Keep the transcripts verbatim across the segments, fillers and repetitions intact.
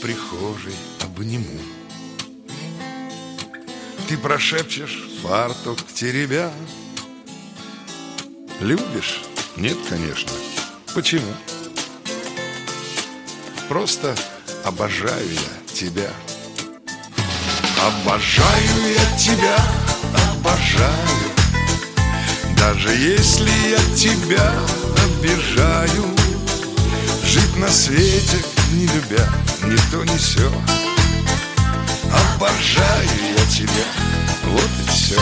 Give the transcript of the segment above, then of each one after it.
прихожей обниму. Ты прошепчешь, фартук теребя: любишь? Нет, конечно. Почему? Просто обожаю я тебя. Обожаю я тебя, обожаю. Даже если я тебя обижаю, жить на свете, не любя ни то, ни сё. Обожаю я тебя, вот и все.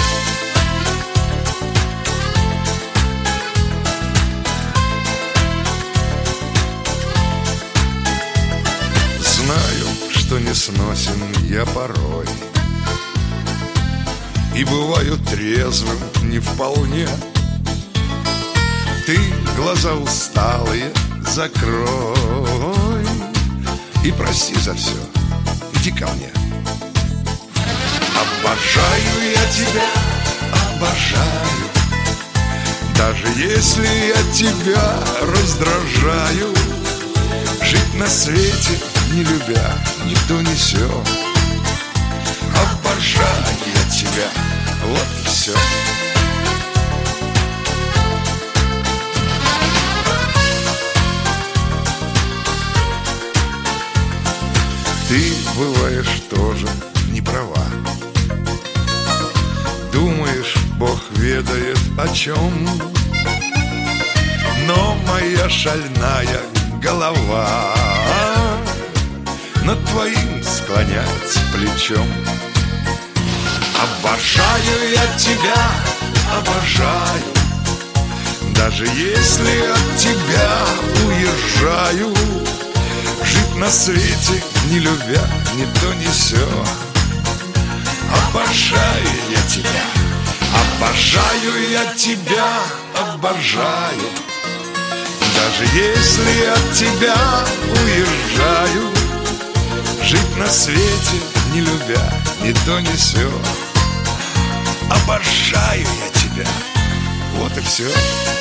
Знаю, что не сносен я порой, и бываю трезвым не вполне. Ты глаза усталые закрой и прости за все, иди ко мне. Обожаю я тебя, обожаю. Даже если я тебя раздражаю, жить на свете, не любя ни то, ни сё. Обожаю я тебя, вот и все. Ты бываешь тоже не права. Думаешь, Бог ведает о чем, но моя шальная голова над твоим склоняется плечом. Обожаю я тебя, обожаю. Даже если от тебя уезжаю, жить на свете, не любя ни то, ни сё. Обожаю я тебя, обожаю я тебя, обожаю. Даже если от тебя уезжаю, жить на свете, не любя ни то, ни сё. Обожаю я тебя, вот и все.